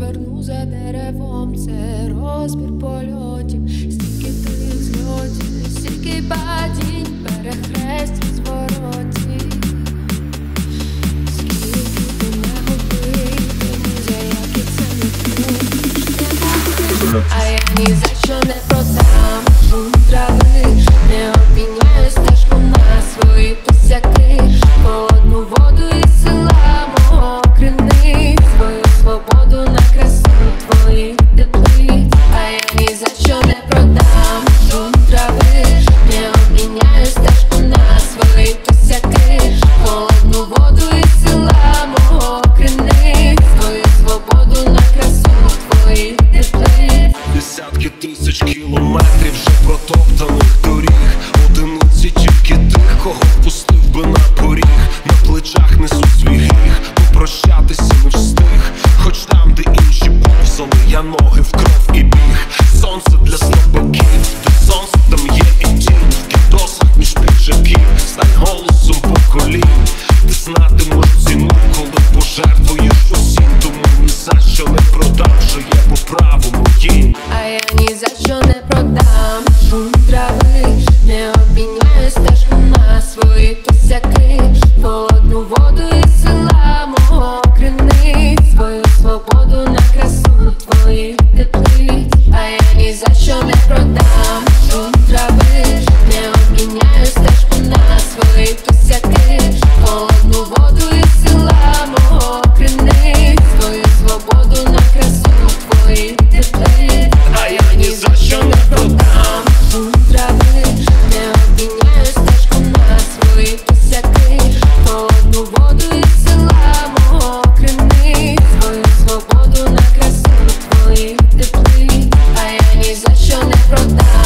зверну за деревом, це розбір польотів, стільки тих зльотів, стільки падінь, перехрестів, зворотів. Скільки ти не губив, ти за як і це не тут, а я ні за що не продам шум трави, не обміняю стежку на свої посяки, холодну воду із села мого криниць, свою свободу на красу твоїх теплиць, а я ні за що не продам шум трави, не обміняю стежку на свої посяки, холодну воду із села мого криниць, свою свободу на красу твоїх теплиць. Десятки тисяч кілометрів вже протоптаних доріг, одиниці тільки тих, кого впустив би на поріг. На плечах несу свій гріх, попрощатися не встиг, хоч там, де інші повзали, я ноги в кров і біг. Сонце для слабаків, де сонце, там є і тінь, в кідосах між піджаків, стань голосом поколінь. Ти знатимеш ціну, коли пожертвуєш усім, тому ні за що не продам, що є по праву моїм. А я ні за що не продам шум трави, не обміняю стежку на свої посяки, холодну воду із села мого криниць, свою свободу на красу твоїх теплиць, а я ні за що не продам шум трави, не обміняю стежку на свої посяки, холодну воду із села мого криниць, свою свободу на красу твоїх теплиць, а я ні за що не продам шум трави, не обміняю стежку на свої посяки, холодну воду із села мого криниць, свою свободу на красу твоїх теплиць, а я ні за що не продам.